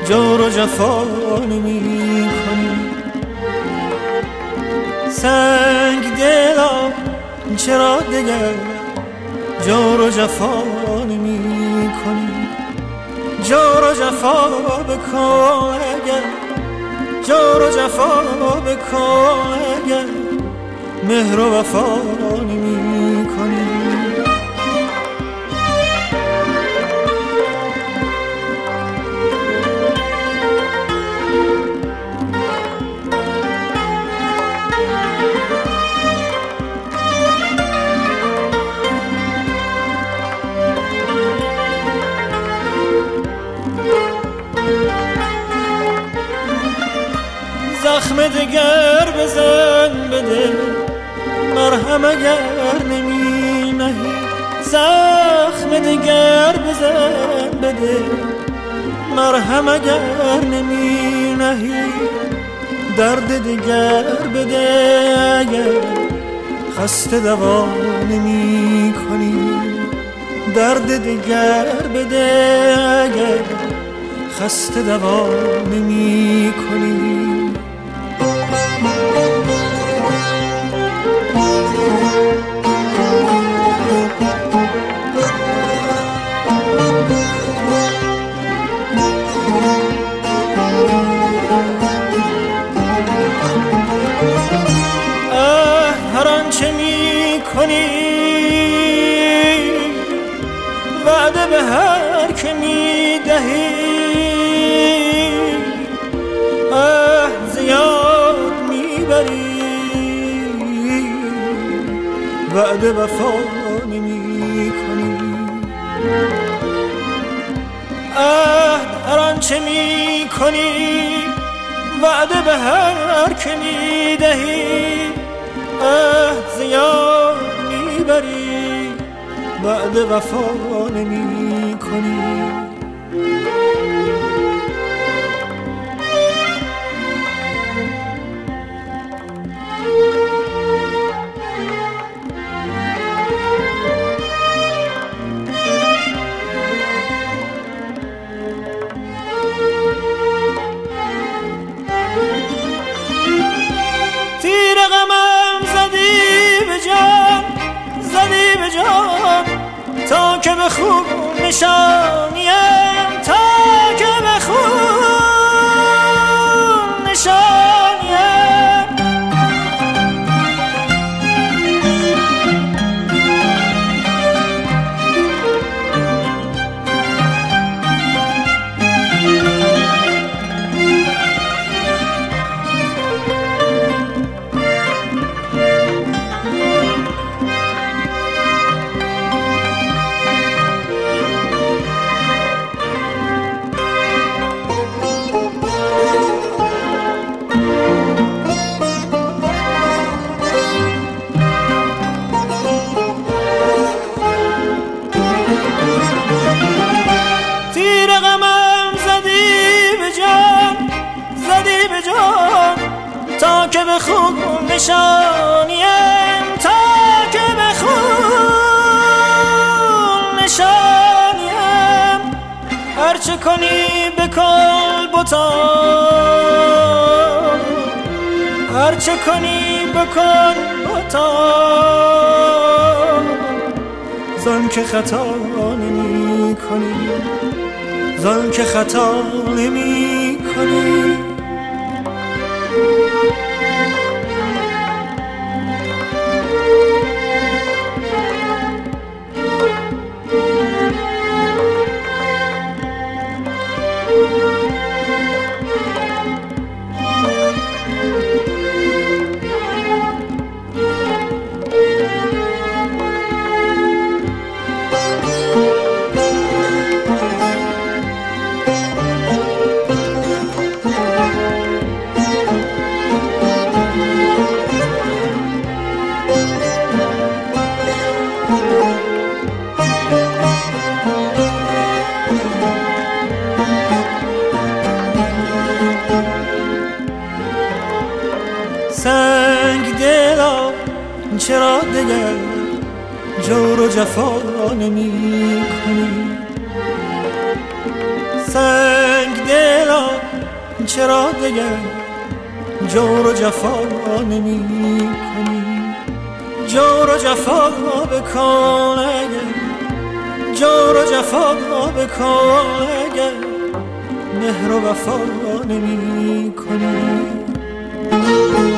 جور و جفا نمی کنی. سنگ دلا چرا دگر جور و جفا نمی کنی. جور و جفا بکن اگر، جور و جفا بکن اگر مهر و وفا نمی کنی. زخم دگر بزن بده، مرهم اگر نمی نهی. زخم دگر بزن بده، مرهم اگر نمی نهی. درد دگر بده اگر خسته دوا نمی کنی. درد دگر بده اگر خسته دوا نمی کنی. هر آنچه می کنی وعده به هر که می دهی. زیاد می بری وعده وفا نمی کنی. هر آنچه می کنی وعده به هر که می دهی. زیاد می بری وعده وفا نمی کنی. تیر غمم زدی به جان، زدی به جان تا که به خون نشانیم، تا که به خون نشانیم. تا که به خون نشانیم، تا که به خون نشانیم. هرچه کنی بکن بتا، هرچه کنی بکن بتا. زان که خطا نمی کنی، زان که خطا نمی کنی. سنگ دلا چرا دگر جور و جفا نمی کنی. سنگ دلا چرا دیگر جور و جفا نمی کنی؟ جور و جفا بکن اگر جور و جفا بکن اگر مهر و وفا نمی کنی.